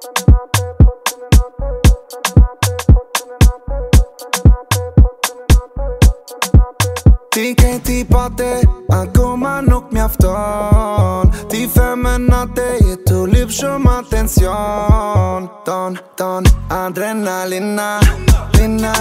Ti kej ti pate, akoma nuk mjafton. Ti femenate jetu lip shumë atencion. Ton, adrenalina, lina,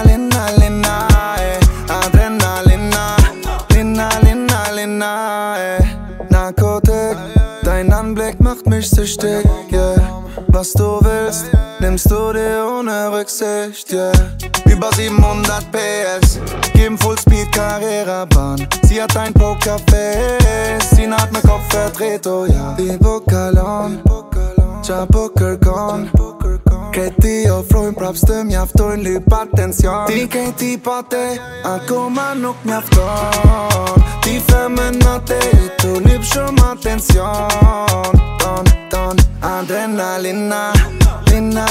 adrenalina, lina, Narkotik, dein Anblick macht mich süchtig, yeah. Was du willst, nimmst du dir ohne Rücksicht, yeah. Über 700 PS, geben Fullspeed Carrera-Bahn. Sie hat ein Pokerface, sie hat mein Kopf verdreht, oh ja. Die Bukalon, Chabukerkon, Kreti o frujnë prap së të mjaftojnë lyp atencion. Ti kej ti pate, akoma nuk mjafton. Ti femenate, jetu lyp shumë atencion. Ton, adrenalina, lina,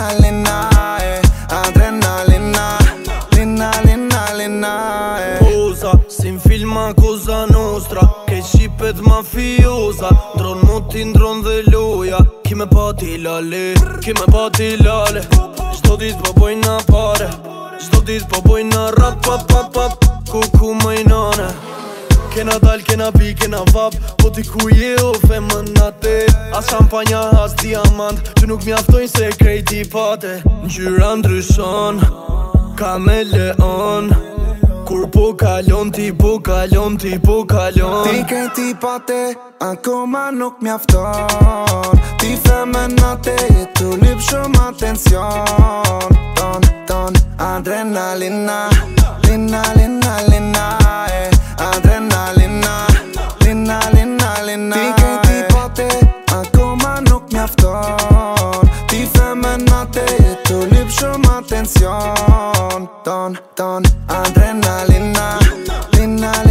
adrenalina, lina, Poza, si n'filma Cosa Nostra, ke shqipet mafioza. Ndron moti, ndron dhe loja, ki me pa ti lale, Gjdo dit po bojna pare, gjdo dit po bojna rap, pap, ku majnane. Kena dal, kena pi, kena vap, po ti ku je o femenate. As champanja, as diamant, që nuk mjaftojnë se krejti pate. Ngjyra ndryshon, kameleon, kur po kalon, ti po kalon. Ti kej ti pate, akoma nuk mjafton. Ti femenate, jetu lyp shumë atencion. Ton, adrenalina, lina, adrenalina, lina. Ti kej ti pate, akoma nuk mjafton. Ti femenate, jetu lyp shumë atencion. Ton, adrenalina, lina.